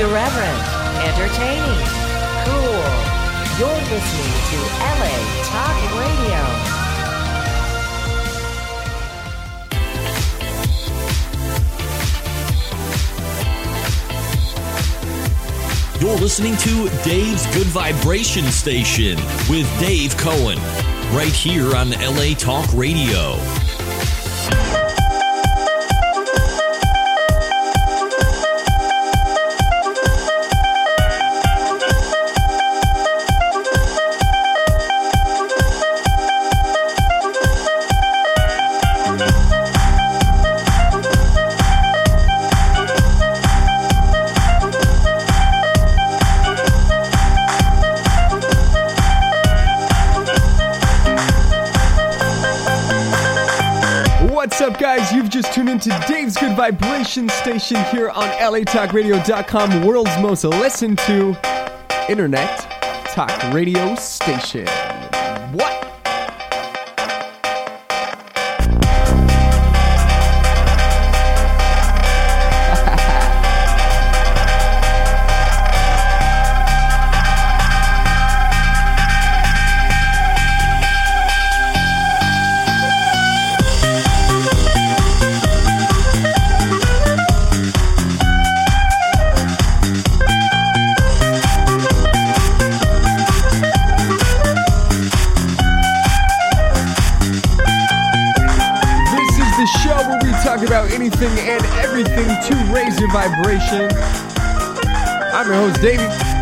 Irreverent, entertaining, cool. You're listening to LA Talk Radio. You're listening to Dave's Good Vibration Station with Dave Cohen, right here on LA Talk Radio. What's up, guys? You've just tuned into Dave's Good Vibration Station here on LATalkRadio.com, world's most listened to internet talk radio station. What? About anything and everything to raise your vibration. I'm your host, Davey.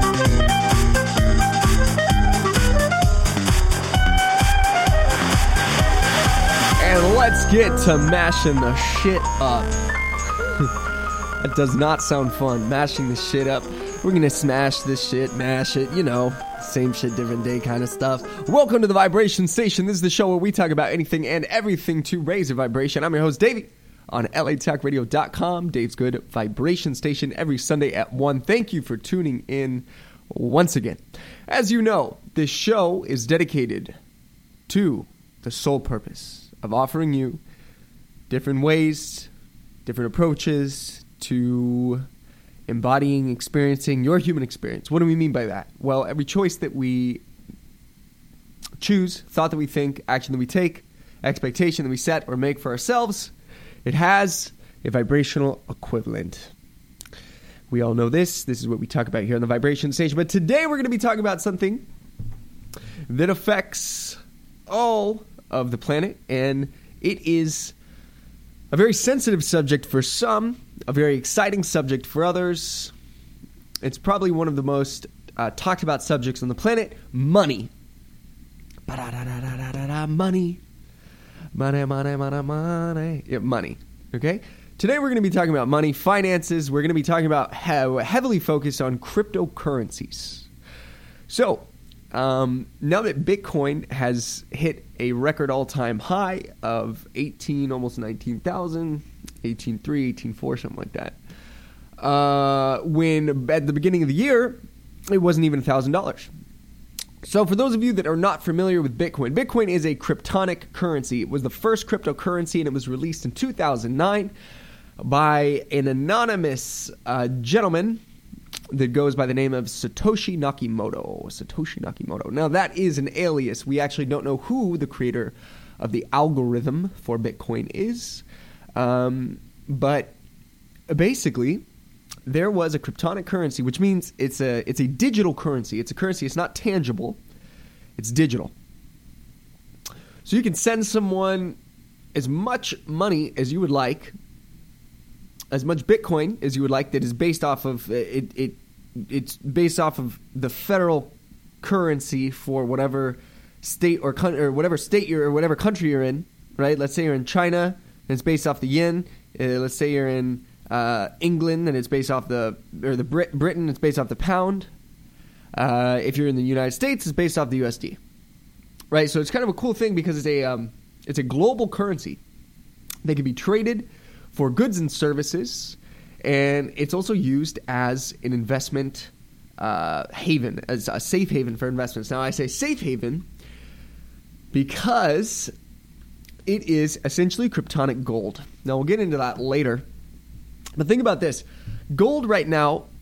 And let's get to mashing the shit up. That does not sound fun, mashing the shit up. We're gonna smash this shit, mash it, you know, same shit, different day kind of stuff. Welcome to the Vibration Station. This is the show where we talk about anything and everything to raise your vibration. I'm your host, Davey. On LATalkRadio.com, Dave's Good Vibration Station, every Sunday at 1. Thank you for tuning in once again. As you know, this show is dedicated to the sole purpose of offering you different ways, different approaches to embodying, experiencing your human experience. What do we mean by that? Well, every choice that we choose, thought that we think, action that we take, expectation that we set or make for ourselves, it has a vibrational equivalent. We all know this. This is what we talk about here on the Vibration Station. But today we're going to be talking about something that affects all of the planet. And it is a very sensitive subject for some, a very exciting subject for others. It's probably one of the most talked about subjects on the planet. Money. Money. Money. Yeah, money. Okay? Today we're going to be talking about money, finances. We're going to be talking about heavily focused on cryptocurrencies. So, now that Bitcoin has hit a record all-time high of 18, almost 19,000, 18.3, 18.4, something like that. When at the beginning of the year, it wasn't even $1,000. So for those of you that are not familiar with Bitcoin, Bitcoin is a cryptonic currency. It was the first cryptocurrency, and it was released in 2009 by an anonymous gentleman that goes by the name of Satoshi Nakamoto. Now, that is an alias. We actually don't know who the creator of the algorithm for Bitcoin is. But basically, there was a cryptonic currency, which means it's a digital currency. It's a currency. It's not tangible. It's digital. So you can send someone as much money as you would like, as much Bitcoin as you would like, that is based off of it's based off of the federal currency for whatever state or whatever state or whatever country you're in, right? Let's say you're in China and it's based off the yen. Let's say you're in England and it's based off Britain, it's based off the pound. If you're in the United States, it's based off the USD, right? So it's kind of a cool thing because it's a global currency. They can be traded for goods and services, and it's also used as an investment haven, as a safe haven for investments. Now, I say safe haven because it is essentially kryptonic gold. Now, we'll get into that later. But think about this. Gold right now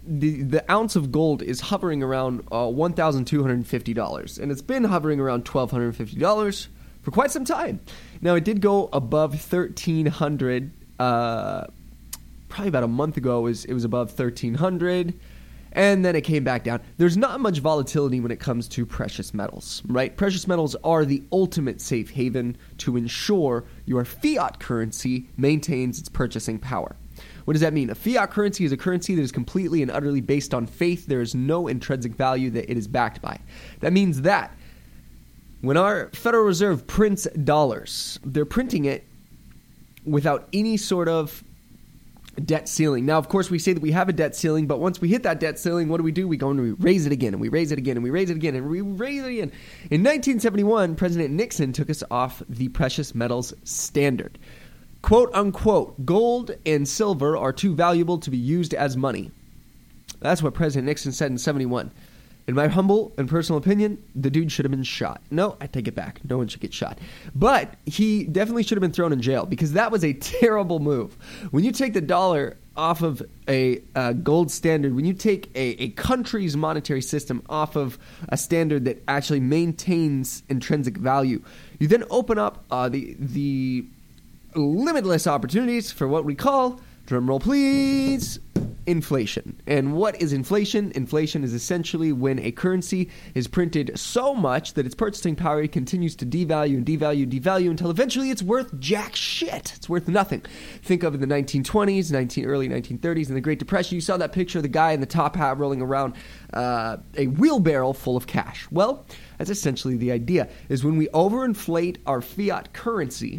the ounce of gold is hovering around $1,250, and it's been hovering around $1,250 for quite some time. Now, it did go above 1,300 probably about a month ago. It was above 1,300, and then it came back down. There's not much volatility when it comes to precious metals, right? Precious metals are the ultimate safe haven to ensure your fiat currency maintains its purchasing power. What does that mean? A fiat currency is a currency that is completely and utterly based on faith. There is no intrinsic value that it is backed by. That means that when our Federal Reserve prints dollars, they're printing it without any sort of debt ceiling. Now, of course, we say that we have a debt ceiling, but once we hit that debt ceiling, what do? We go and we raise it again, and we raise it again, and we raise it again, and we raise it again. In 1971, President Nixon took us off the precious metals standard. Quote unquote, gold and silver are too valuable to be used as money. That's what President Nixon said in 71. In my humble and personal opinion, the dude should have been shot. No, I take it back. No one should get shot. But he definitely should have been thrown in jail because that was a terrible move. When you take the dollar off of a gold standard, when you take a country's monetary system off of a standard that actually maintains intrinsic value, you then open up the limitless opportunities for what we call, drumroll please, inflation. And what is inflation? Inflation is essentially when a currency is printed so much that its purchasing power continues to devalue and devalue until eventually it's worth jack shit. It's worth nothing. Think of in the 1920s, early 1930s, and the Great Depression. You saw that picture of the guy in the top hat rolling around a wheelbarrow full of cash. Well, that's essentially the idea, is when we overinflate our fiat currency,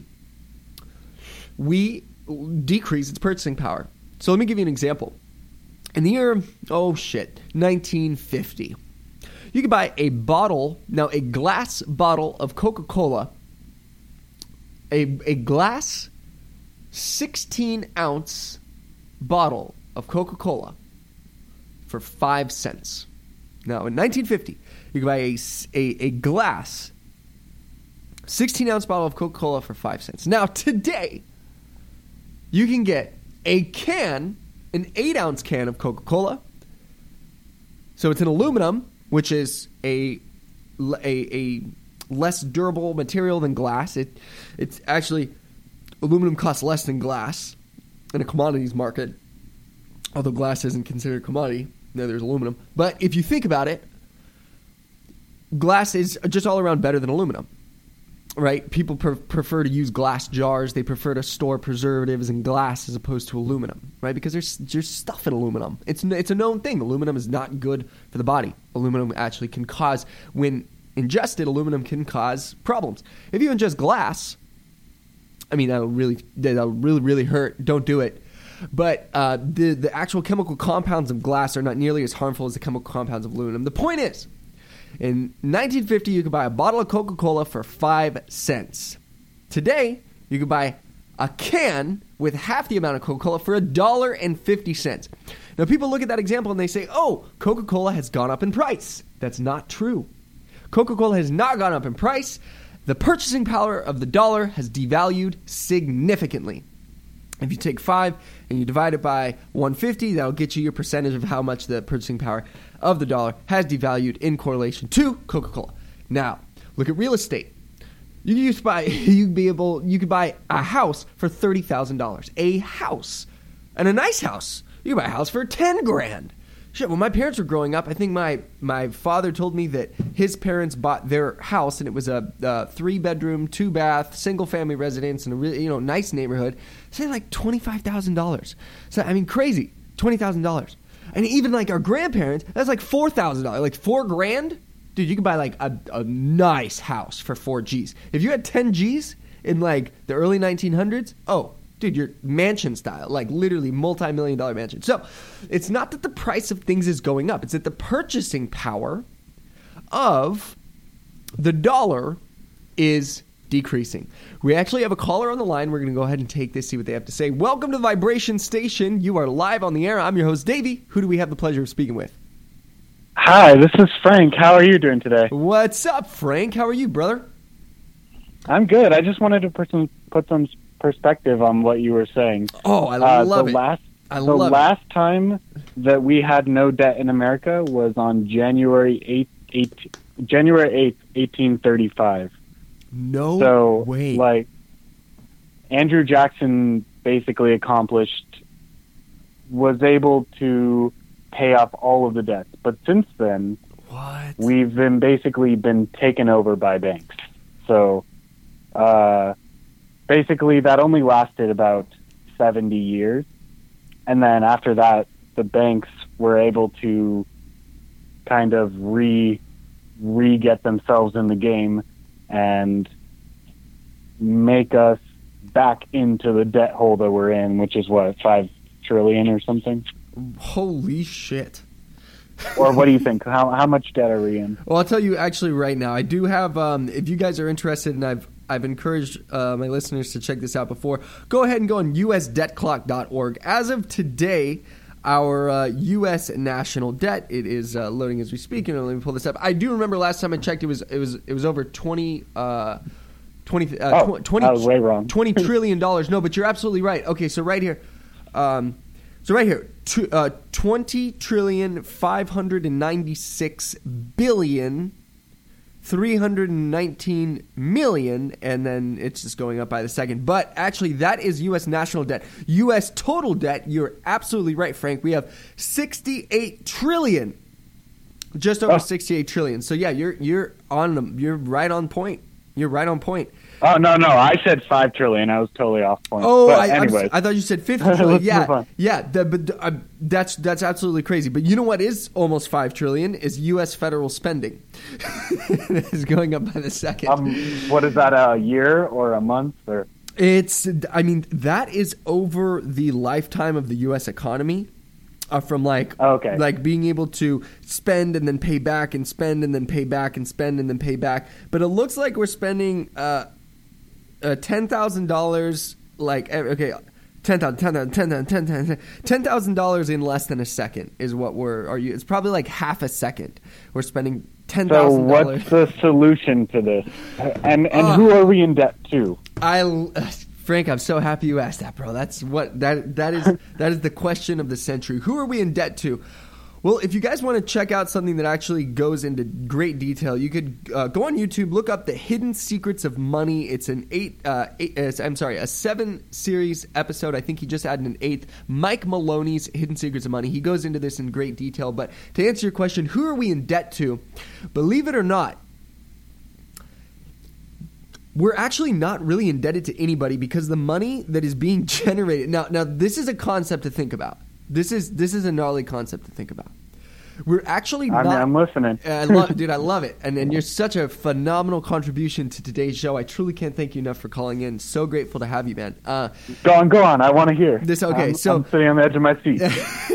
we decrease its purchasing power. So let me give you an example. In the year, 1950, you could buy a glass bottle of Coca-Cola, a glass 16-ounce bottle of Coca-Cola for 5 cents. Now, in 1950, you could buy a glass 16-ounce bottle of Coca-Cola for 5 cents. Now, today, you can get an 8-ounce can of Coca-Cola. So it's an aluminum, which is a less durable material than glass. It's actually, aluminum costs less than glass in a commodities market, although glass isn't considered a commodity. No, there's aluminum. But if you think about it, glass is just all around better than aluminum. Right? People prefer to use glass jars. They prefer to store preservatives in glass as opposed to aluminum, right? Because there's stuff in aluminum. It's a known thing. Aluminum is not good for the body. Aluminum actually can cause, when ingested, aluminum can cause problems. If you ingest glass, I mean, that'll really hurt. Don't do it. But the actual chemical compounds of glass are not nearly as harmful as the chemical compounds of aluminum. The point is, in 1950, you could buy a bottle of Coca-Cola for 5 cents. Today, you could buy a can with half the amount of Coca-Cola for $1.50. Now, people look at that example and they say, oh, Coca-Cola has gone up in price. That's not true. Coca-Cola has not gone up in price. The purchasing power of the dollar has devalued significantly. If you take 5 and you divide it by 150, that'll get you your percentage of how much the purchasing power of the dollar has devalued in correlation to Coca-Cola. Now, look at real estate. You could buy a house for $30,000. A house. And a nice house. You could buy a house for $10,000. Shit, when my parents were growing up, I think my father told me that his parents bought their house, and it was a 3-bedroom, 2-bath, single-family residence in a really nice neighborhood. Say like $25,000. So I mean, crazy, $20,000. And even like our grandparents, that's like $4,000, like $4,000. Dude, you could buy like a nice house for 4 G's. If you had 10 G's in like the early 1900s, oh. Dude, you're mansion style, like literally multi-million-dollar mansion. So it's not that the price of things is going up. It's that the purchasing power of the dollar is decreasing. We actually have a caller on the line. We're going to go ahead and take this, see what they have to say. Welcome to the Vibration Station. You are live on the air. I'm your host, Davey. Who do we have the pleasure of speaking with? Hi, this is Frank. How are you doing today? What's up, Frank? How are you, brother? I'm good. I just wanted to put some perspective on what you were saying. Oh, I love it. So last time that we had no debt in America was on January 8th, 1835. No way. Like, Andrew Jackson basically was able to pay off all of the debts. But since then, we've been taken over by banks. So, basically that only lasted about 70 years. And then after that, the banks were able to kind of re-get themselves in the game and make us back into the debt hole that we're in, which is what, $5 trillion or something? Holy shit. Or what do you think? How much debt are we in? Well, I'll tell you actually right now. I do have, if you guys are interested, and I've encouraged my listeners to check this out before, go ahead and go on usdebtclock.org. As of today, our U.S. national debt, it is loading as we speak. And let me pull this up. I do remember last time I checked, it was over 20 I was way wrong. $20 trillion. No, but you're absolutely right. Okay, so right here. $20,596,319,000,000, and then it's just going up by the second. But actually, that is U.S. national debt. U.S. total debt, you're absolutely right, Frank. We have $68 trillion, just over $68 trillion. So yeah, you're right on point. You're right on point. Oh, no, I said $5 trillion. I was totally off point. Oh, but I thought you said 50 trillion. That's absolutely crazy. But you know what is almost $5 trillion is U.S. federal spending. It's going up by the second. What is that, a year or a month? Or that is over the lifetime of the U.S. economy. From like being able to spend and then pay back and spend and then pay back and spend and then pay back. But it looks like we're spending $10,000 $10,000 in less than a second is what it's probably like half a second. We're spending $10,000. So what's the solution to this? And who are we in debt to? Frank, I'm so happy you asked that, bro. That is the question of the century. Who are we in debt to? Well, if you guys want to check out something that actually goes into great detail, you could go on YouTube, look up The Hidden Secrets of Money. It's a 7-series episode. I think he just added an 8th. Mike Maloney's Hidden Secrets of Money. He goes into this in great detail. But to answer your question, who are we in debt to? Believe it or not, we're actually not really indebted to anybody because the money that is being generated. Now this is a concept to think about. This is a gnarly concept to think about. We're actually not. I'm listening. I love it. And you're such a phenomenal contribution to today's show. I truly can't thank you enough for calling in. So grateful to have you, man. Go on. I want to hear. I'm sitting on the edge of my seat.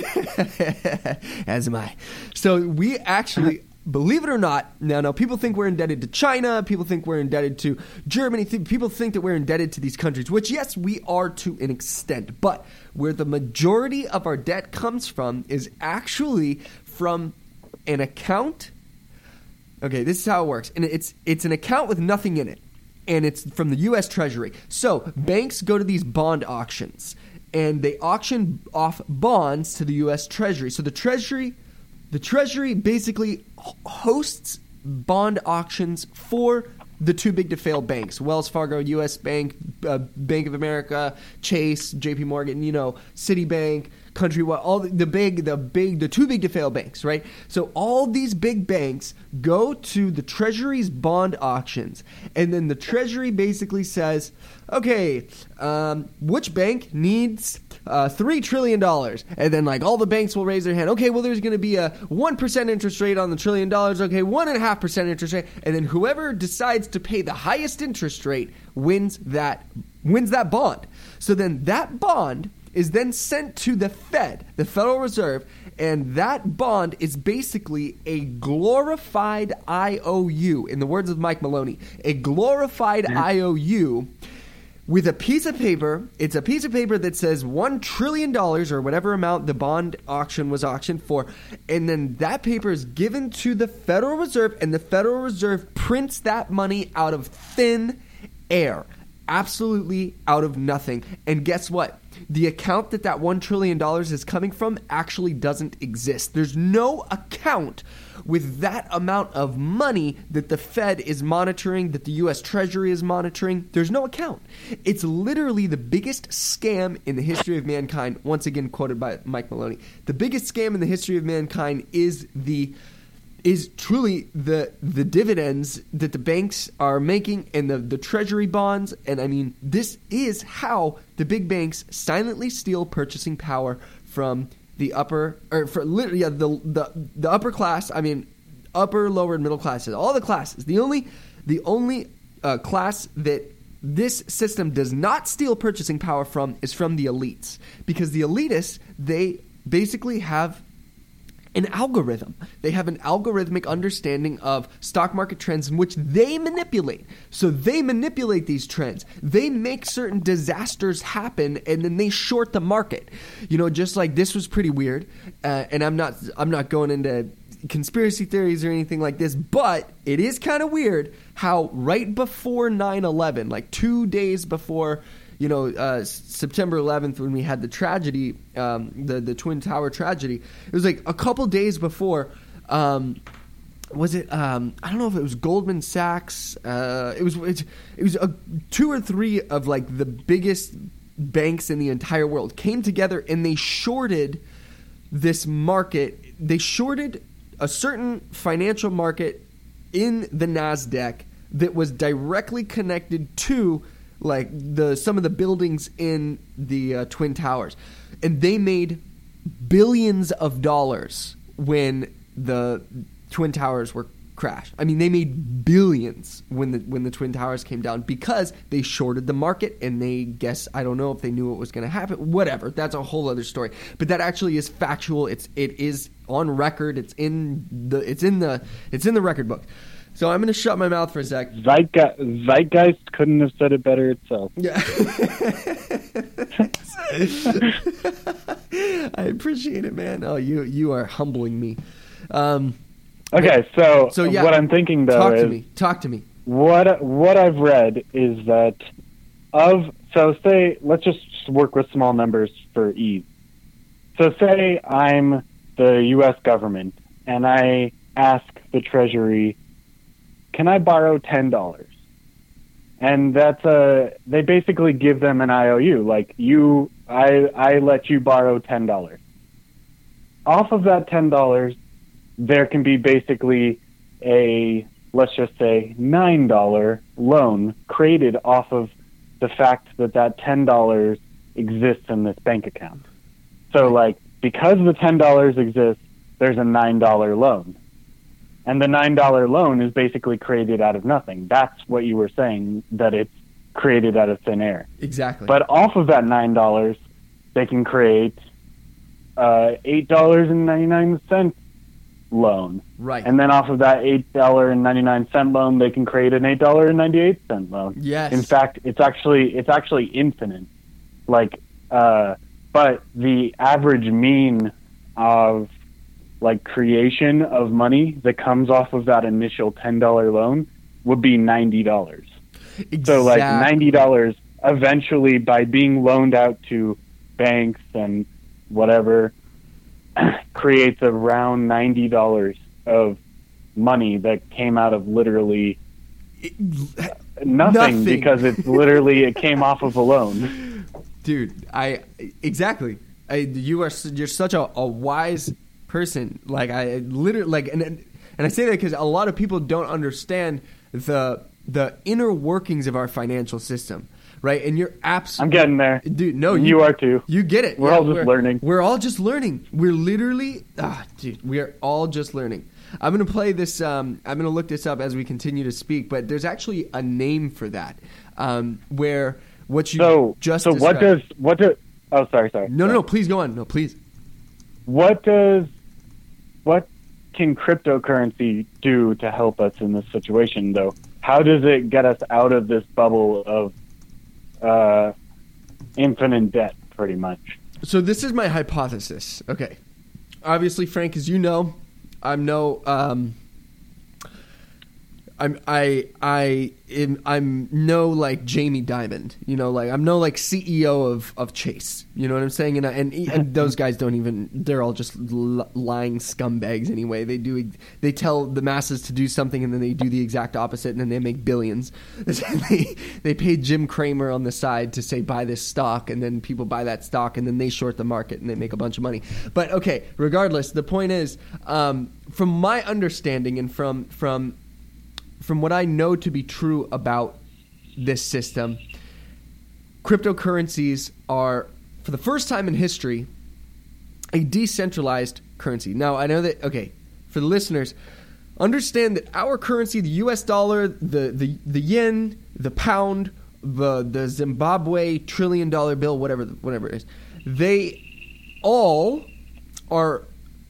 As am I. So we actually. Believe it or not, now people think we're indebted to China, people think we're indebted to Germany, people think that we're indebted to these countries, which yes, we are to an extent, but where the majority of our debt comes from is actually from an account. Okay, this is how it works. And it's an account with nothing in it, and it's from the U.S. Treasury. So banks go to these bond auctions, and they auction off bonds to the U.S. Treasury. So the Treasury basically hosts bond auctions for the too big to fail banks: Wells Fargo, U.S. Bank, Bank of America, Chase, J.P. Morgan, Citibank, Countrywide, all the too big to fail banks, right? So all these big banks go to the Treasury's bond auctions, and then the Treasury basically says, okay, which bank needs $3 trillion? And then all the banks will raise their hand. Okay, well, there's going to be a 1% interest rate on the $1 trillion. Okay, 1.5% interest rate. And then whoever decides to pay the highest interest rate wins that bond. So then that bond is then sent to the Fed, the Federal Reserve, and that bond is basically a glorified IOU, in the words of Mike Maloney, a glorified IOU with a piece of paper. It's a piece of paper that says $1 trillion or whatever amount the bond auction was auctioned for, and then that paper is given to the Federal Reserve, and the Federal Reserve prints that money out of thin air. absolutely out of nothing. And guess what? The account that $1 trillion is coming from actually doesn't exist. There's no account with that amount of money that the Fed is monitoring, that the U.S. Treasury is monitoring. There's no account. It's literally the biggest scam in the history of mankind. Once again, quoted by Mike Maloney. The biggest scam in the history of mankind is truly the dividends that the banks are making and the treasury bonds. And I mean, this is how the big banks silently steal purchasing power from the upper, or for literally the upper class. I mean, upper, lower, and middle classes, all the classes. The only class that this system does not steal purchasing power from is from the elites, because the elitists, they basically have an algorithm. They have an algorithmic understanding of stock market trends in which they manipulate. So they manipulate these trends. They make certain disasters happen, and then they short the market. You know, just like this was pretty weird. And I'm not going into conspiracy theories or anything like this, but it is kind of weird how right before 9/11, like 2 days before, September 11th, when we had the tragedy, the Twin Tower tragedy, it was like a couple days before. Was it? I don't know if it was Goldman Sachs. It was 2 or 3 of like the biggest banks in the entire world came together and they shorted this market. They shorted a certain financial market in the NASDAQ that was directly connected to like some of the buildings in the Twin Towers, and they made billions of dollars when the Twin Towers were crashed. I mean, they made billions when the Twin Towers came down because they shorted the market, and I don't know if they knew what was going to happen. Whatever, that's a whole other story. But that actually is factual. It is on record. It's in the record book. So I'm going to shut my mouth for a sec. Zeitgeist couldn't have said it better itself. Yeah. I appreciate it, man. Oh, you are humbling me. Okay, so yeah, what I'm thinking though is talk to me. What I've read is that let's just work with small numbers for ease. So say I'm the U.S. government and I ask the Treasury, can I borrow $10? And they basically give them an IOU, like I let you borrow $10. Off of that $10, there can be basically let's just say $9 loan created off of the fact that $10 exists in this bank account. So like, because the $10 exists, there's a $9 loan. And the $9 loan is basically created out of nothing. That's what you were saying, that it's created out of thin air. Exactly. But off of that $9, they can create $8.99 loan. Right. And then off of that $8.99 loan, they can create an $8.98 loan. Yes. In fact, it's actually infinite. Like, but the average mean of like creation of money that comes off of that initial $10 loan would be $90. Exactly. So like $90 eventually, by being loaned out to banks and whatever, creates around $90 of money that came out of literally nothing. Because it came off of a loan. Dude, you're such a wise person. Like, I literally, like, and I say that because a lot of people don't understand the inner workings of our financial system, right? And you're absolutely, I'm getting there, dude. No, you are too. You get it. We're all just learning. We're all just learning. We're literally, dude. We are all just learning. I'm gonna play this. I'm gonna look this up as we continue to speak. But there's actually a name for that, where what you just so described. what does oh sorry No, please go on. No, please. What can cryptocurrency do to help us in this situation, though? How does it get us out of this bubble of infinite debt, pretty much? So this is my hypothesis. Okay. Obviously, Frank, as you know, I'm no I'm no like Jamie Dimon, like I'm no like CEO of Chase, you know what I'm saying? And those guys don't even, they're all just lying scumbags anyway. They tell the masses to do something and then they do the exact opposite and then they make billions. They pay Jim Cramer on the side to say buy this stock, and then people buy that stock and then they short the market and they make a bunch of money. But okay, regardless, the point is, from my understanding and from what I know to be true about this system, cryptocurrencies are, for the first time in history, a decentralized currency. Now, I know that, okay, for the listeners, understand that our currency, the US dollar, the yen, the pound, the Zimbabwe $1 trillion bill, whatever it is, they all are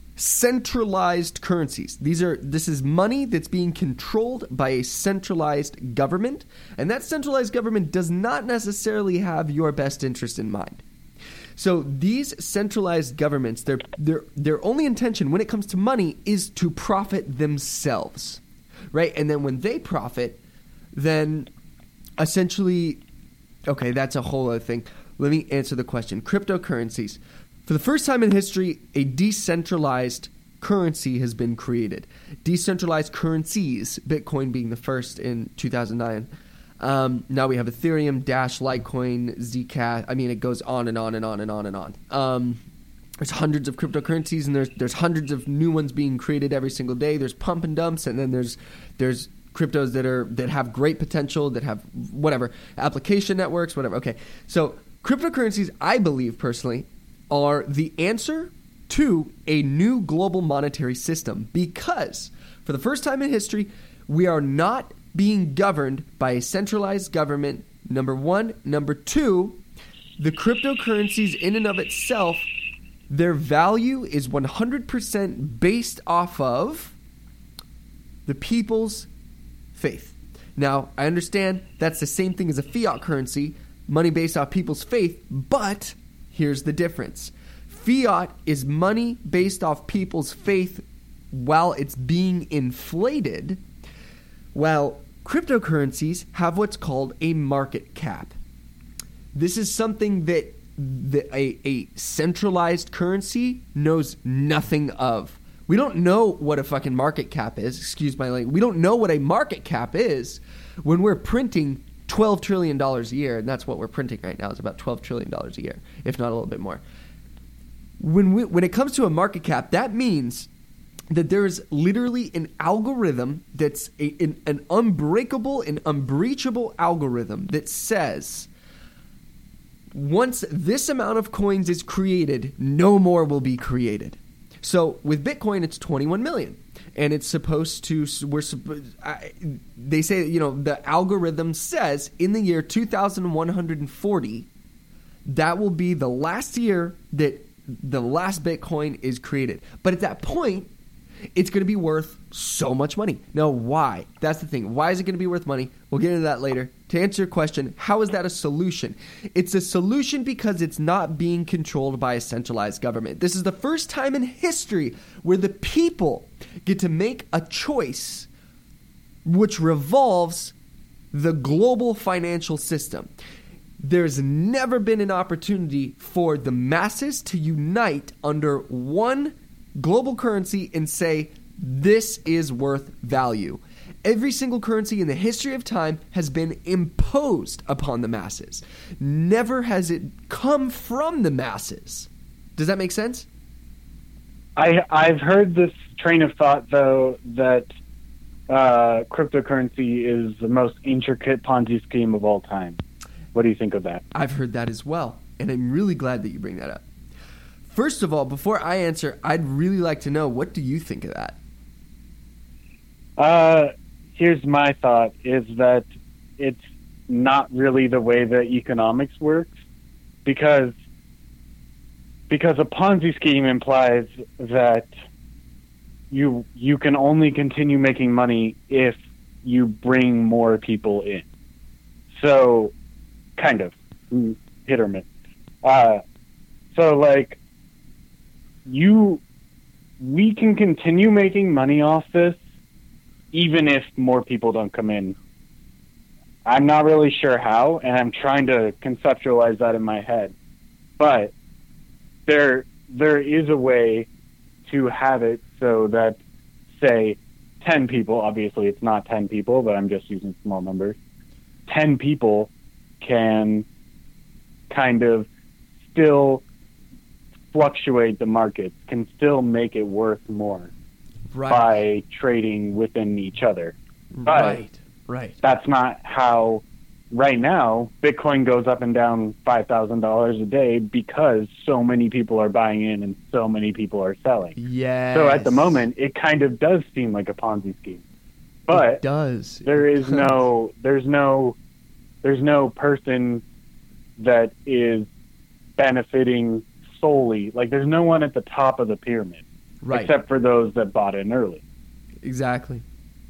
centralized currencies. This is money that's being controlled by a centralized government, and that centralized government does not necessarily have your best interest in mind. So these centralized governments, their only intention when it comes to money is to profit themselves, right? And then when they profit, then essentially, okay, that's a whole other thing. Let me answer the question. Cryptocurrencies. For the first time in history, a decentralized currency has been created. Decentralized currencies, Bitcoin being the first in 2009. Now we have Ethereum, Dash, Litecoin, Zcash. I mean, it goes on and on and on and on and on. There's hundreds of cryptocurrencies, and there's hundreds of new ones being created every single day. There's pump and dumps, and then there's cryptos that have great potential, that have whatever application networks, whatever. Okay, so cryptocurrencies, I believe personally, are the answer to a new global monetary system, because for the first time in history, we are not being governed by a centralized government, number one. Number two, the cryptocurrencies in and of itself, their value is 100% based off of the people's faith. Now, I understand that's the same thing as a fiat currency, money based off people's faith, but here's the difference. Fiat is money based off people's faith while it's being inflated, while cryptocurrencies have what's called a market cap. This is something that a centralized currency knows nothing of. We don't know what a fucking market cap is. Excuse my language. We don't know what a market cap is when we're printing $12 trillion a year, and that's what we're printing right now. It's about $12 trillion a year, if not a little bit more. When it comes to a market cap, that means that there is literally an algorithm that's an unbreakable and unbreachable algorithm that says once this amount of coins is created, no more will be created. So with Bitcoin, it's 21 million. And it's supposed to, they say, the algorithm says in the year 2140, that will be the last year that the last Bitcoin is created. But at that point, it's going to be worth so much money. Now, why? That's the thing. Why is it going to be worth money? We'll get into that later. To answer your question, how is that a solution? It's a solution because it's not being controlled by a centralized government. This is the first time in history where the people get to make a choice which revolves the global financial system. There's never been an opportunity for the masses to unite under one global currency and say, this is worth value. Every single currency in the history of time has been imposed upon the masses. Never has it come from the masses. Does that make sense? I've heard this train of thought, though, that cryptocurrency is the most intricate Ponzi scheme of all time. What do you think of that? I've heard that as well, and I'm really glad that you bring that up. First of all, before I answer, I'd really like to know, what do you think of that? Here's my thought, is that it's not really the way that economics works, because a Ponzi scheme implies that you can only continue making money if you bring more people in. So, kind of, hit or miss. So, like, we can continue making money off this even if more people don't come in. I'm not really sure how, and I'm trying to conceptualize that in my head. But there is a way to have it so that, say, 10 people, obviously it's not 10 people, but I'm just using small numbers, 10 people can kind of still fluctuate the market, can still make it worth more by trading within each other. But right. That's not how, right now, Bitcoin goes up and down $5,000 a day because so many people are buying in and so many people are selling. Yes. So at the moment, it kind of does seem like a Ponzi scheme. But it does. There's no person that is benefiting solely. Like, there's no one at the top of the pyramid, except for those that bought in early. Exactly.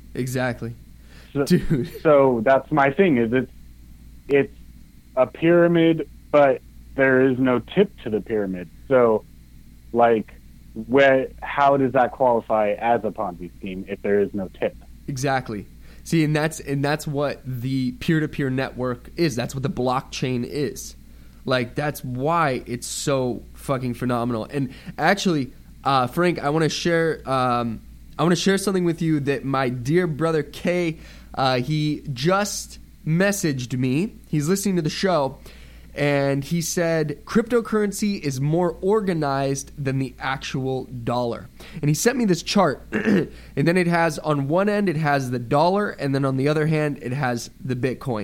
So, Dude. So that's my thing, is it's a pyramid, but there is no tip to the pyramid. So, like, how does that qualify as a Ponzi scheme if there is no tip? Exactly. See, and that's what the peer-to-peer network is. That's what the blockchain is. Like, that's why it's so fucking phenomenal. And actually, Frank, I want to share something with you that my dear brother Kay, he just messaged me. He's listening to the show, and he said cryptocurrency is more organized than the actual dollar. And he sent me this chart, and then it has, on one end, it has the dollar, and then on the other hand, it has the Bitcoin.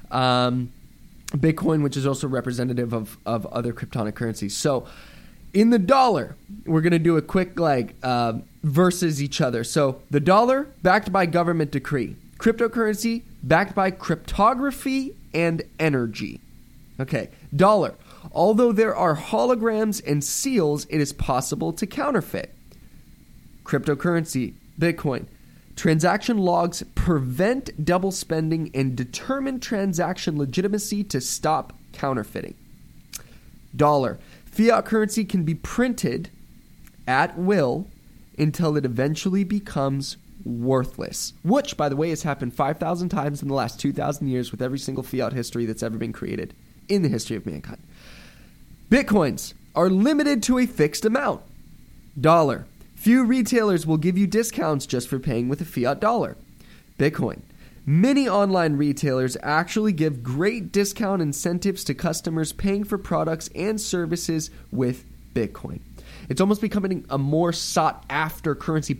Bitcoin, which is also representative of other cryptonic currencies. So in the dollar, we're going to do a quick versus each other. So the dollar, backed by government decree. Cryptocurrency, backed by cryptography and energy. Okay, dollar. Although there are holograms and seals, it is possible to counterfeit. Cryptocurrency, Bitcoin. Transaction logs prevent double spending and determine transaction legitimacy to stop counterfeiting. Dollar. Fiat currency can be printed at will until it eventually becomes worthless, which, by the way, has happened 5,000 times in the last 2,000 years with every single fiat history that's ever been created in the history of mankind. Bitcoins are limited to a fixed amount. Dollar. Few retailers will give you discounts just for paying with a fiat dollar. Bitcoin. Many online retailers actually give great discount incentives to customers paying for products and services with Bitcoin. It's almost becoming a more sought after currency.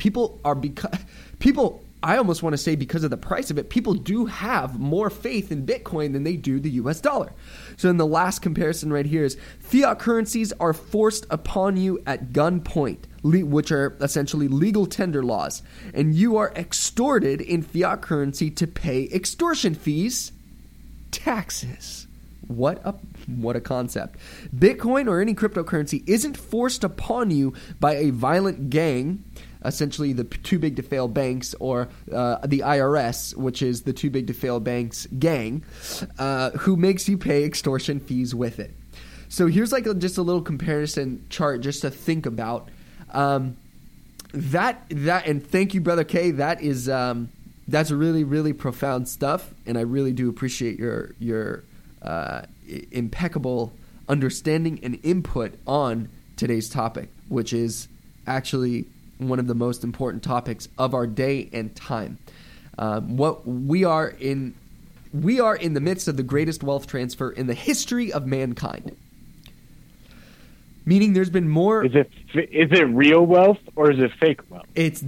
I almost want to say because of the price of it, people do have more faith in Bitcoin than they do the US dollar. So in the last comparison right here is fiat currencies are forced upon you at gunpoint, which are essentially legal tender laws, and you are extorted in fiat currency to pay extortion fees, taxes. What a concept. Bitcoin or any cryptocurrency isn't forced upon you by a violent gang, essentially the too big to fail banks, or the IRS, which is the too big to fail banks gang, who makes you pay extortion fees with it. So here's just a little comparison chart just to think about. That and thank you, Brother K. That's really, really profound stuff, and I really do appreciate your impeccable understanding and input on today's topic, which is actually one of the most important topics of our day and time. We are in the midst of the greatest wealth transfer in the history of mankind. Meaning, there's been more. Is it real wealth or is it fake wealth?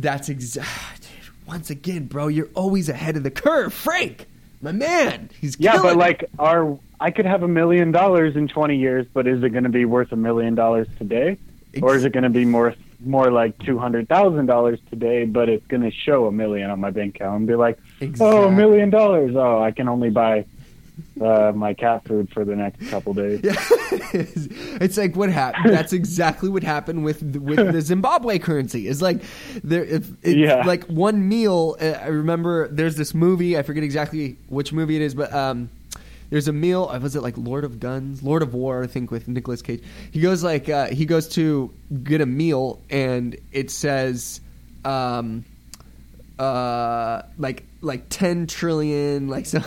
Once again, bro, you're always ahead of the curve, Frank. My man, he's yeah, killing but it. I could have $1 million in 20 years, but is it going to be worth $1 million today, or is it going to be more like $200,000 today, but it's going to show $1 million on my bank account and be like, exactly. Oh, $1 million. Oh, I can only buy my cat food for the next couple days. Yeah. It's like what happened. That's exactly what happened with the Zimbabwe currency. It's like like one meal. I remember there's this movie. I forget exactly which movie it is, but there's a meal. Was it like Lord of War? I think with Nicolas Cage. He goes to get a meal, and it says like 10 trillion, like so.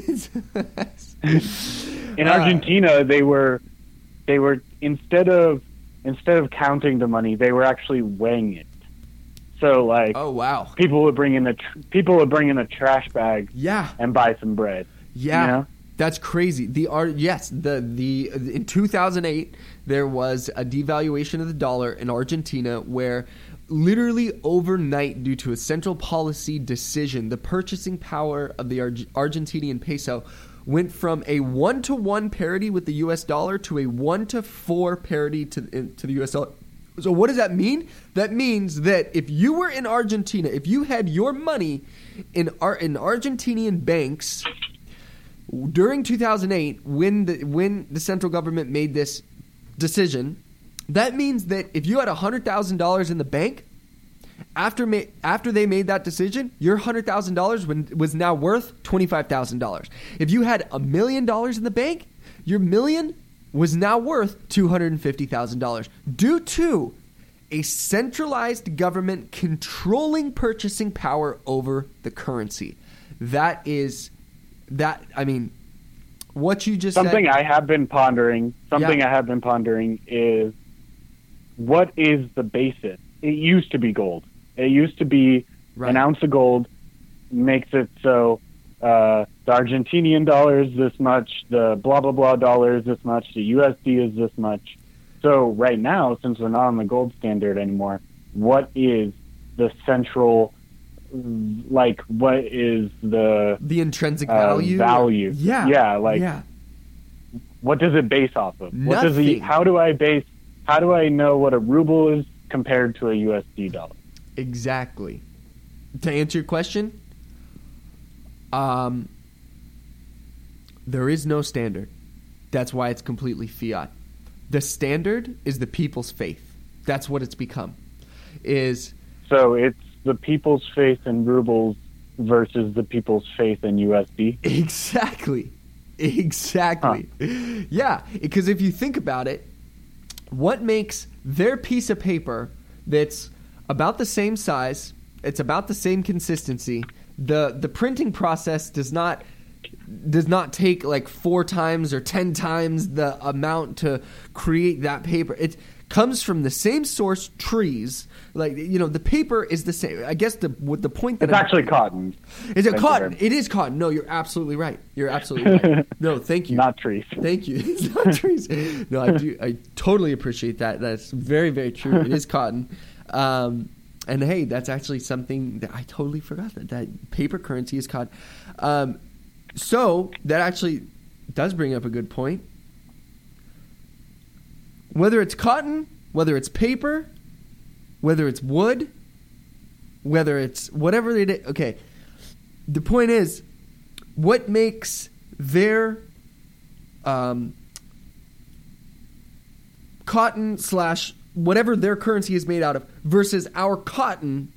In Argentina, they were instead of counting the money, they were actually weighing it. So like, oh wow, people would bring in a trash bag, and buy some bread. Yeah, you know? That's crazy. In 2008 there was a devaluation of the dollar in Argentina where literally overnight, due to a central policy decision, the purchasing power of the Argentinian peso went from a 1-to-1 parity with the U.S. dollar to a 1-to-4 parity to the U.S. dollar. So what does that mean? That means that if you were in Argentina, if you had your money in Argentinian banks during 2008, when the central government made this decision, that means that if you had $100,000 in the bank, after they made that decision, your $100,000 was now worth $25,000. If you had $1 million in the bank, your million was now worth $250,000 due to a centralized government controlling purchasing power over the currency. What you just Something said, I have been pondering is, what is the basis? It used to be gold. It used to be an ounce of gold makes it so the Argentinian dollar is this much, the blah, blah, blah dollar is this much, the USD is this much. So right now, since we're not on the gold standard anymore, what is the central, like, what is the intrinsic value? What does it base off of? Nothing. How do I know what a ruble is compared to a USD dollar? Exactly. To answer your question, there is no standard. That's why it's completely fiat. The standard is the people's faith. That's what it's become. So it's the people's faith in rubles versus the people's faith in USD? Exactly. Huh. Yeah, because if you think about it, what makes their piece of paper that's about the same size, it's about the same consistency, the printing process does not take like 4 times or 10 times the amount to create that paper. It comes from the same source, trees. Like, the paper is the same. I guess the point that it's actually cotton. Is it cotton? It is cotton. No, you're absolutely right. No, thank you. Not trees. Thank you. It's not trees. No, I totally appreciate that. That's very, very true. It is cotton. And hey, that's actually something that I totally forgot, that paper currency is cotton. So that actually does bring up a good point. Whether it's cotton, whether it's paper, whether it's wood, whether it's whatever they did. Okay, the point is, what makes their cotton / whatever their currency is made out of versus our cotton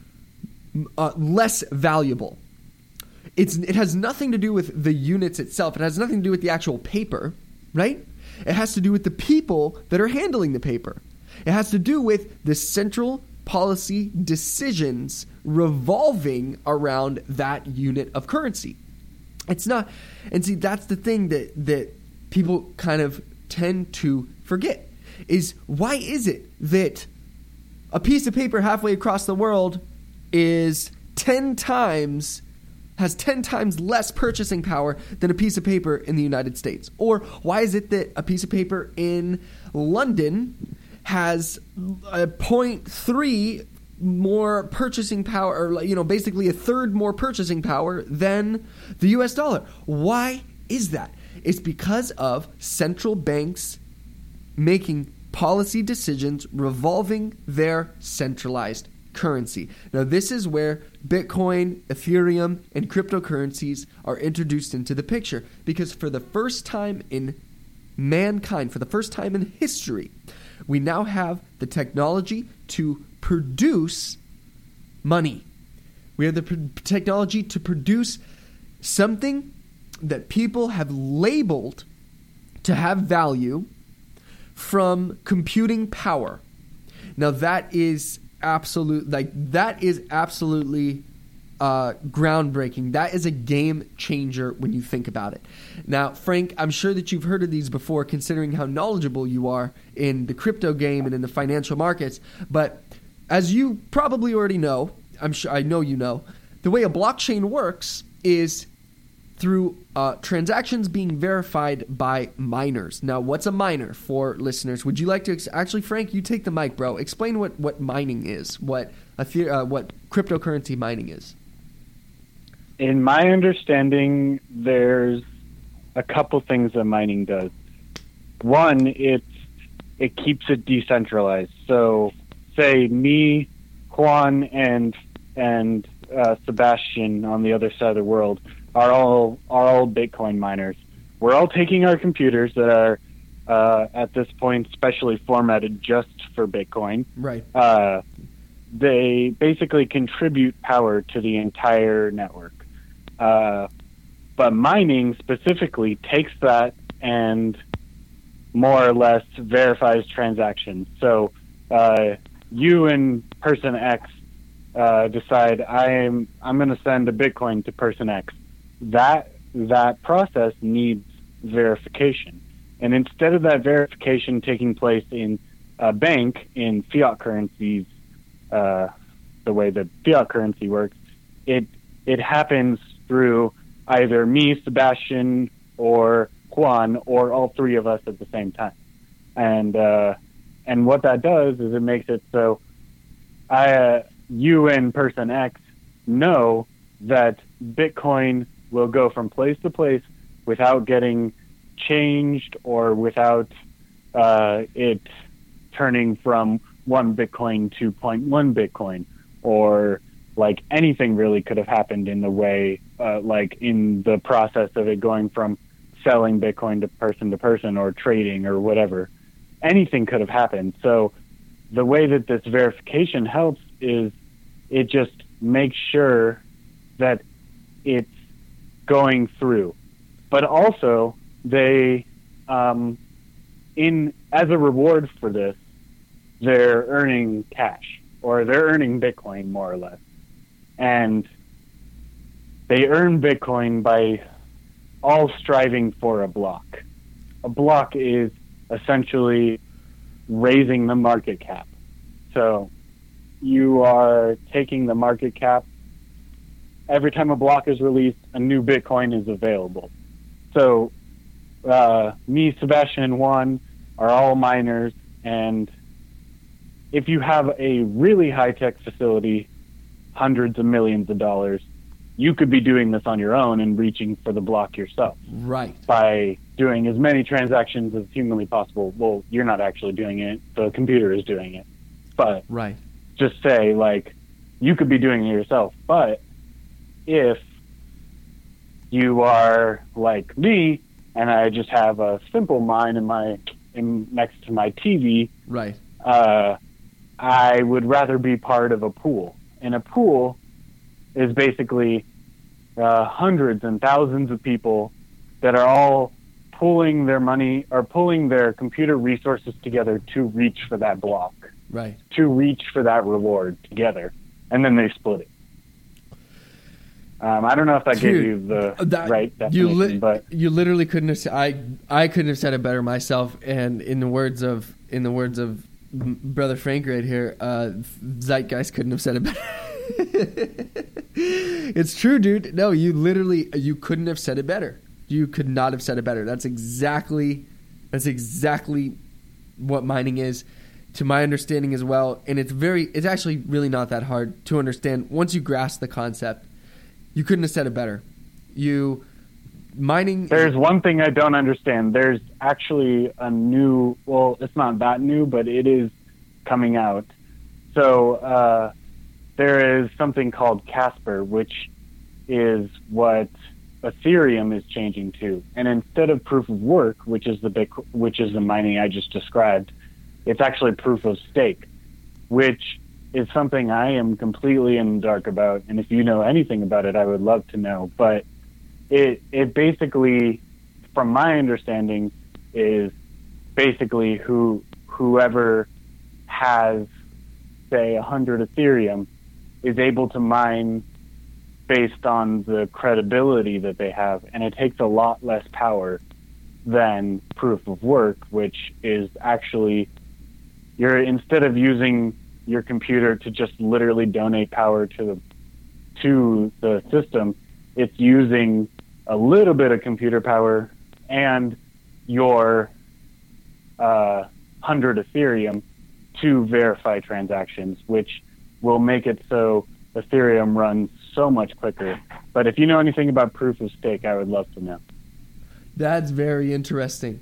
less valuable? It has nothing to do with the units itself. It has nothing to do with the actual paper, right? It has to do with the people that are handling the paper. It has to do with the central policy decisions revolving around that unit of currency. It's not, and see, that's the thing that people kind of tend to forget, is why is it that a piece of paper halfway across the world has 10 times less purchasing power than a piece of paper in the United States? Or why is it that a piece of paper in London has a 0.3 more purchasing power, or basically a third more purchasing power than the US dollar? Why is that? It's because of central banks making policy decisions revolving their centralized currency. Now, this is where Bitcoin, Ethereum, and cryptocurrencies are introduced into the picture, because for the first time in mankind, for the first time in history, we now have the technology to produce money. We have the technology to produce something that people have labeled to have value from computing power. Now, that is absolutely groundbreaking. That is a game changer when you think about it. Now, Frank, I'm sure that you've heard of these before, considering how knowledgeable you are in the crypto game and in the financial markets. But as you probably already know, I know you know, the way a blockchain works is through transactions being verified by miners. Now, what's a miner for listeners? Would you like to actually, Frank, you take the mic, bro. Explain what mining is, what cryptocurrency mining is. In my understanding, there's a couple things that mining does. One, it keeps it decentralized. So, say me, Juan, and Sebastian on the other side of the world are all Bitcoin miners. We're all taking our computers that are at this point specially formatted just for Bitcoin. Right. They basically contribute power to the entire network. But mining specifically takes that and more or less verifies transactions. So you and person X decide I'm going to send a Bitcoin to person X. That process needs verification. And instead of that verification taking place in a bank in fiat currencies, the way that fiat currency works, it happens through either me, Sebastian, or Juan, or all three of us at the same time. And what that does is it makes it so you and person X know that Bitcoin will go from place to place without getting changed or without it turning from 1 Bitcoin to 0.1 Bitcoin, or like anything really could have happened in the way, like in the process of it going from selling Bitcoin to person or trading or whatever. Anything could have happened. So the way that this verification helps is it just makes sure that it's going through. But also they, as a reward for this, they're earning cash, or they're earning Bitcoin more or less. And they earn Bitcoin by all striving for a block. A block is essentially raising the market cap. So you are taking the market cap. Every time a block is released, a new Bitcoin is available. So me, Sebastian, and Juan are all miners, and if you have a really high-tech facility, hundreds of millions of dollars, you could be doing this on your own and reaching for the block yourself. Right. By doing as many transactions as humanly possible. Well, you're not actually doing it. The computer is doing it. But right. Just say, like, you could be doing it yourself. But if you are like me and I just have a simple mine next to my TV, right. I would rather be part of a pool. And a pool is basically hundreds and thousands of people that are all pulling their money or pulling their computer resources together to reach for that block, right? To reach for that reward together, and then they split it. I don't know if that gave you the right definition, but you literally couldn't have. I couldn't have said it better myself. And in the words of Brother Frank right here, Zeitgeist couldn't have said it better. It's true, dude. No, you couldn't have said it better. You could not have said it better. That's exactly what mining is, to my understanding as well. And it's actually really not that hard to understand once you grasp the concept. You couldn't have said it better. There's one thing I don't understand. There's actually a new, well, it's not that new, but it is coming out. So there is something called Casper, which is what Ethereum is changing to. And instead of proof of work, which is the mining I just described, it's actually proof of stake, which is something I am completely in the dark about. And if you know anything about it, I would love to know. But it basically, from my understanding, is basically whoever has, say, 100 Ethereum is able to mine based on the credibility that they have, and it takes a lot less power than proof of work, which is actually instead of using your computer to just literally donate power to the system, it's using a little bit of computer power and your 100 Ethereum to verify transactions, which will make it so Ethereum runs so much quicker. But if you know anything about proof of stake, I would love to know. That's very interesting.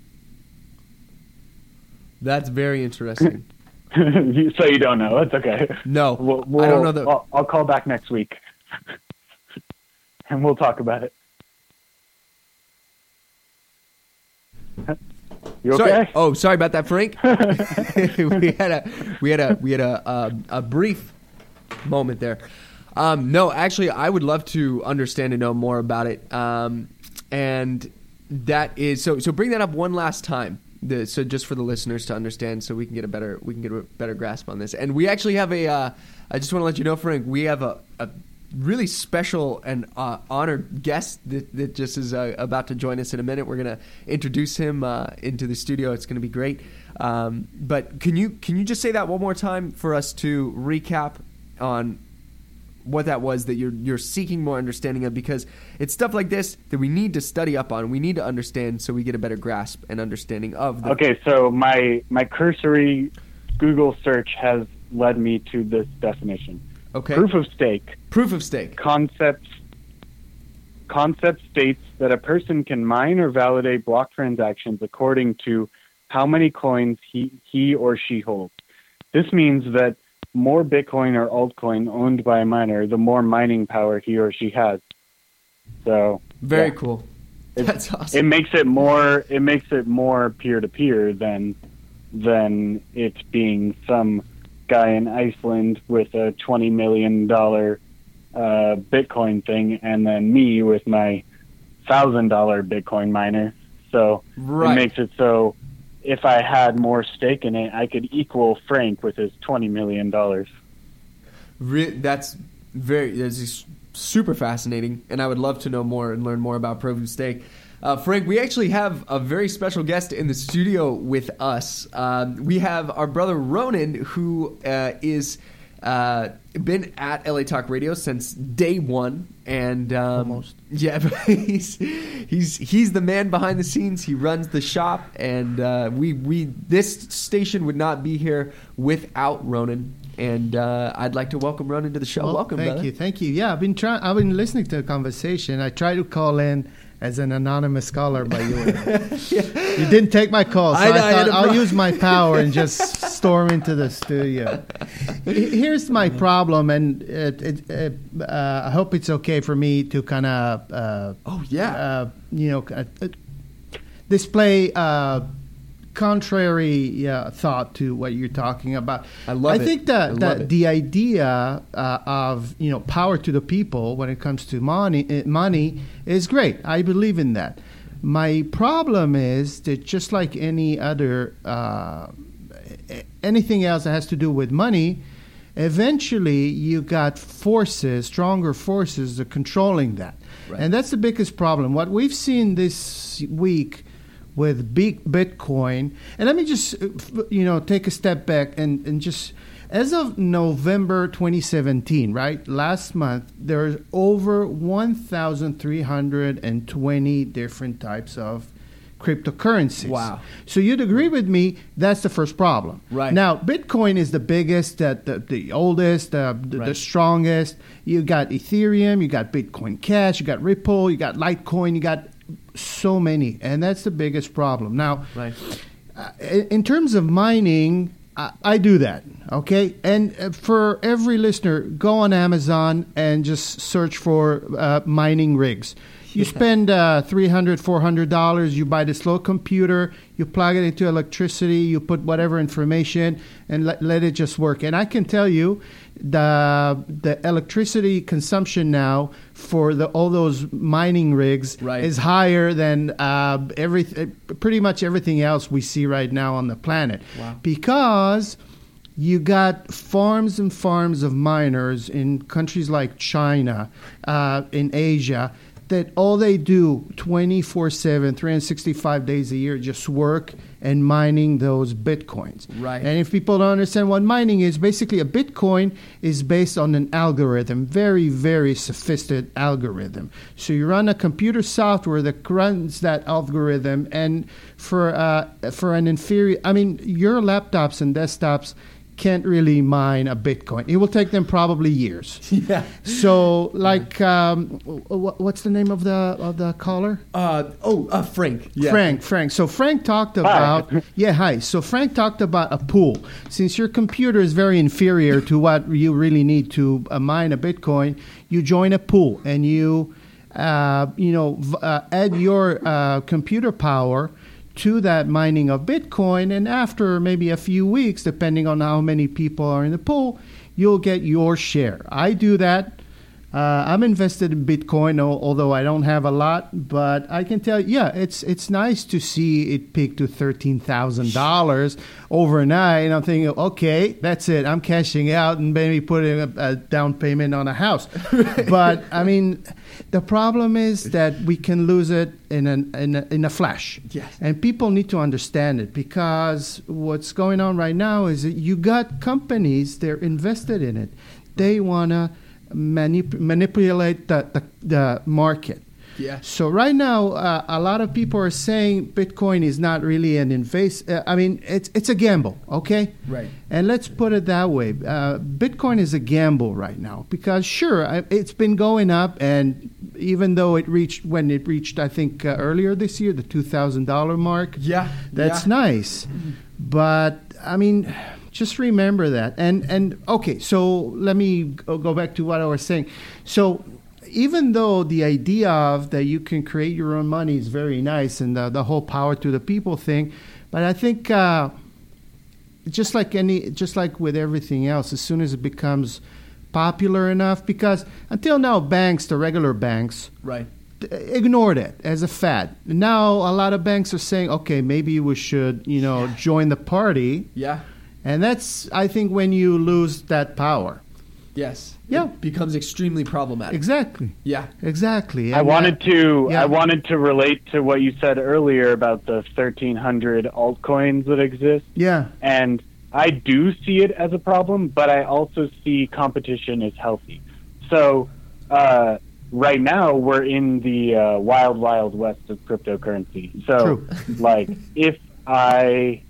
That's very interesting. So you don't know. It's okay. No, I don't know that. I'll call back next week, and we'll talk about it. You sorry. okay? Oh, sorry about that, Frank. we had a brief moment there. No, actually, I would love to understand and know more about it. And that is so. Bring that up one last time. So just for the listeners to understand, so we can get a better grasp on this. And we actually have I just want to let you know, Frank, we have a really special and honored guest that just is about to join us in a minute. We're going to introduce him into the studio. It's going to be great. But can you just say that one more time for us to recap on what that was that you're seeking more understanding of, because it's stuff like this that we need to study up on. We need to understand so we get a better grasp and understanding of. Okay, so my cursory Google search has led me to this definition. Okay. Proof of stake. Proof of stake. Concept states that a person can mine or validate block transactions according to how many coins he or she holds. This means that more Bitcoin or altcoin owned by a miner, the more mining power he or she has. So very cool. That's awesome. It makes it more peer-to-peer than it being some guy in Iceland with a $20 million Bitcoin thing, and then me with my $1,000 Bitcoin miner. So It makes it so if I had more stake in it, I could equal Frank with his $20 million. That's super fascinating, and I would love to know more and learn more about proof of stake. Frank, we actually have a very special guest in the studio with us. We have our brother Ronan, who is been at LA Talk Radio since day one, and almost. Yeah, he's the man behind the scenes. He runs the shop, and this station would not be here without Ronan. And I'd like to welcome Ronan to the show. Well, welcome, brother. Thank you. Yeah, I've been listening to the conversation. I tried to call in as an anonymous caller, but you didn't take my call. So I thought I'll use my power and just storm into the studio. Here's my problem, and I hope it's okay for me to kind of display contrary thought to what you're talking about. I think that the idea of power to the people when it comes to money is great. I believe in that. My problem is that just like any other anything else that has to do with money, eventually you got stronger forces that are controlling that. Right. And that's the biggest problem. What we've seen this week with Bitcoin, and let me just take a step back and just, as of November 2017, right, last month, there's over 1,320 different types of cryptocurrencies. Wow. So you'd agree with me, that's the first problem. Right. Now, Bitcoin is the biggest, the oldest, the strongest. You got Ethereum, you got Bitcoin Cash, you got Ripple, you got Litecoin, you got so many, and that's the biggest problem. Now, in terms of mining, I do that, okay? And for every listener, go on Amazon and just search for mining rigs. You spend $300, $400, you buy this little computer, you plug it into electricity, you put whatever information, and let it just work. And I can tell you, the electricity consumption now for all those mining rigs is higher than pretty much everything else we see right now on the planet. Wow. Because You got farms and farms of miners in countries like China, in Asia, that all they do 24/7, 365 days a year, just work and mining those Bitcoins. Right. And if people don't understand what mining is, basically a Bitcoin is based on an algorithm, very, very sophisticated algorithm. So you run a computer software that runs that algorithm, and for an inferior, I mean, your laptops and desktops can't really mine a Bitcoin. It will take them probably years. Yeah. So, like, what's the name of the caller? Frank. Yeah. Frank. So Frank talked about hi. So Frank talked about a pool. Since your computer is very inferior to what you really need to mine a Bitcoin, you join a pool and you add your computer power to that mining of Bitcoin, and after maybe a few weeks, depending on how many people are in the pool, you'll get your share. I do that. I'm invested in Bitcoin, although I don't have a lot, but I can tell you, it's nice to see it peak to $13,000 overnight, and I'm thinking, okay, that's it. I'm cashing out and maybe putting a down payment on a house. But I mean, the problem is that we can lose it in a flash. Yes. And people need to understand it, because what's going on right now is that you got companies, they're invested in it. They want to manipulate the market. Yeah. So right now, a lot of people are saying Bitcoin is not really an it's a gamble, okay? Right. And let's put it that way. Bitcoin is a gamble right now, because sure, it's been going up, and even though it reached, I think, earlier this year, the $2,000 mark. Yeah. That's nice. But, I mean, just remember that. And okay, so let me go back to what I was saying. So even though the idea of that you can create your own money is very nice, and the whole power to the people thing, but I think just like with everything else, as soon as it becomes popular enough, because until now, the regular banks, right, ignored it as a fad. Now a lot of banks are saying, okay, maybe we should, join the party. Yeah. And that's, I think, when you lose that power. Yes. Yeah. It becomes extremely problematic. Exactly. Yeah. Exactly. And I wanted to relate to what you said earlier about the 1,300 altcoins that exist. Yeah. And I do see it as a problem, but I also see competition as healthy. So right now we're in the wild, wild west of cryptocurrency. So, True. like, if I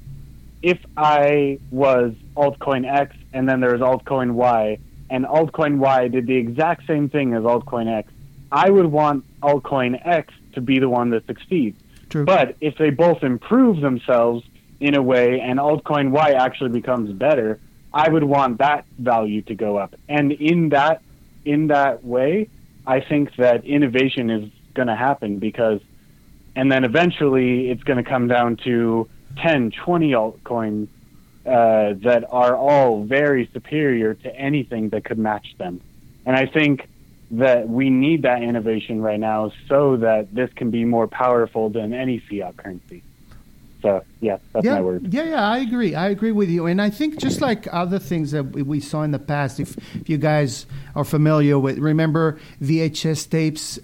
was altcoin X and then there was altcoin Y, and altcoin Y did the exact same thing as altcoin X, I would want altcoin X to be the one that succeeds. True. But if they both improve themselves in a way and altcoin Y actually becomes better, I would want that value to go up. And in that way, I think that innovation is going to happen, and then eventually it's going to come down to 10, 20 altcoins that are all very superior to anything that could match them. And I think that we need that innovation right now so that this can be more powerful than any fiat currency. So, yeah, that's my word. Yeah, I agree. I agree with you. And I think just like other things that we saw in the past, if you guys are familiar with, remember VHS tapes,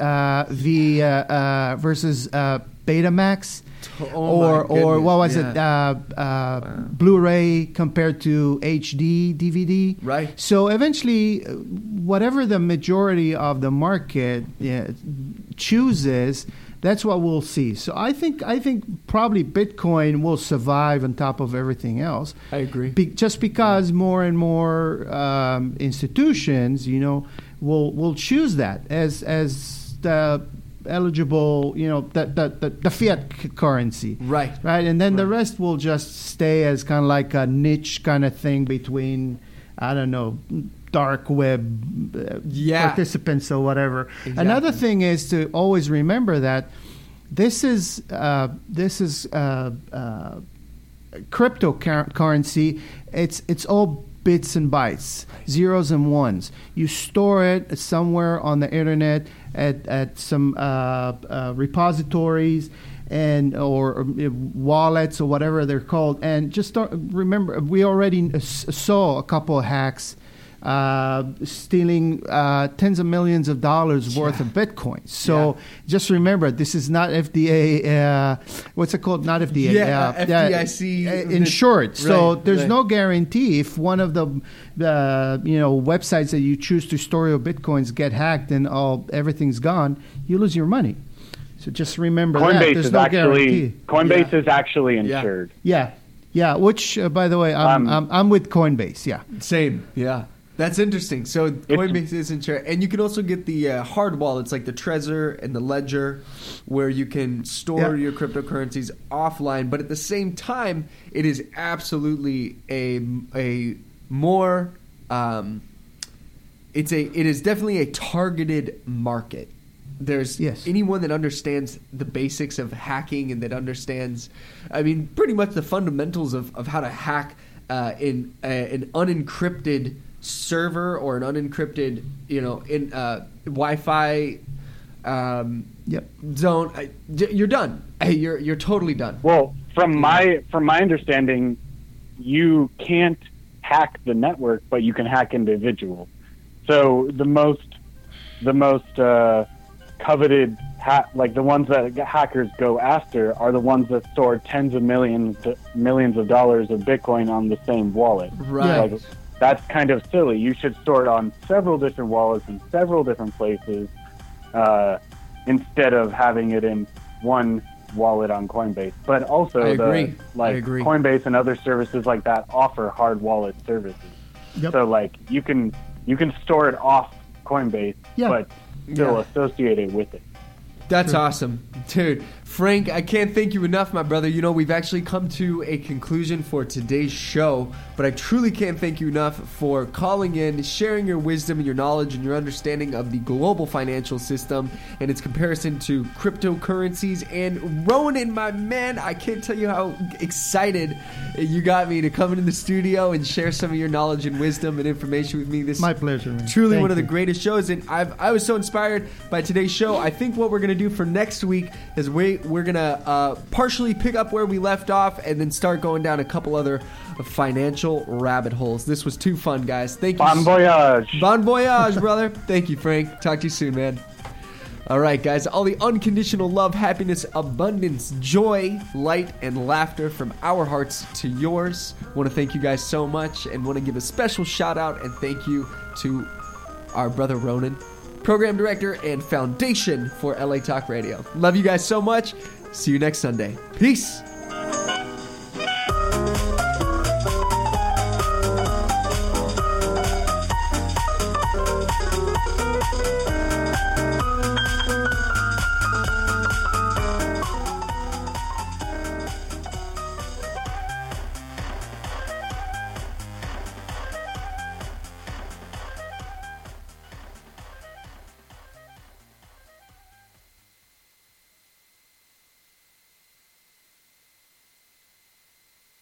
versus Betamax? Or what was it? Blu-ray compared to HD DVD. Right. So eventually, whatever the majority of the market chooses, that's what we'll see. So I think probably Bitcoin will survive on top of everything else. I agree. Just because more and more institutions, will choose that as the eligible, the fiat currency. Right. Right. And then the rest will just stay as kind of like a niche kind of thing between, I don't know, dark web participants or whatever. Exactly. Another thing is to always remember that this is cryptocurrency. It's all bits and bytes, zeros and ones. You store it somewhere on the internet at some repositories and or wallets or whatever they're called. And just remember, we already saw a couple of hacks stealing tens of millions of dollars worth of Bitcoin. So just remember, this is not FDA. What's it called? Not FDA. FDIC insured. So Right, there's right. no guarantee if one of the websites that you choose to store your Bitcoins get hacked and everything's gone, you lose your money. So just remember that. Coinbase There's is no actually guarantee. is actually insured. Yeah. Which, by the way, I'm with Coinbase. Yeah. Same. Yeah. That's interesting. So Coinbase is insured, and you can also get the hard wallets like the Trezor and the Ledger, where you can store your cryptocurrencies offline. But at the same time, it is absolutely a more it is definitely a targeted market. There's anyone that understands the basics of hacking and that understands, pretty much the fundamentals of how to hack in an unencrypted server or an unencrypted, Wi-Fi zone. You're done. You're totally done. Well, from my understanding, you can't hack the network, but you can hack individuals. So the most coveted like the ones that hackers go after are the ones that store tens of millions of dollars of Bitcoin on the same wallet. Right. Like, that's kind of silly. You should store it on several different wallets in several different places instead of having it in one wallet on Coinbase. But also, I agree. Coinbase and other services like that offer hard wallet services. Yep. So like you can store it off Coinbase, but still associated with it. That's awesome. Dude, Frank, I can't thank you enough, my brother. We've actually come to a conclusion for today's show, but I truly can't thank you enough for calling in, sharing your wisdom and your knowledge and your understanding of the global financial system and its comparison to cryptocurrencies. And Ronan, my man, I can't tell you how excited you got me to come into the studio and share some of your knowledge and wisdom and information with me. This My pleasure, man. Truly Thank one of the you. greatest shows, and I was so inspired by today's show. I think what we're going to do for next week is we're going to partially pick up where we left off and then start going down a couple other financial rabbit holes. This was too fun, guys. Thank you. Bon voyage. Bon voyage, brother. Thank you, Frank. Talk to you soon, man. All right, guys. All the unconditional love, happiness, abundance, joy, light, and laughter from our hearts to yours. Want to thank you guys so much and want to give a special shout out and thank you to our brother Ronan, program director and foundation for LA Talk Radio. Love you guys so much. See you next Sunday. Peace.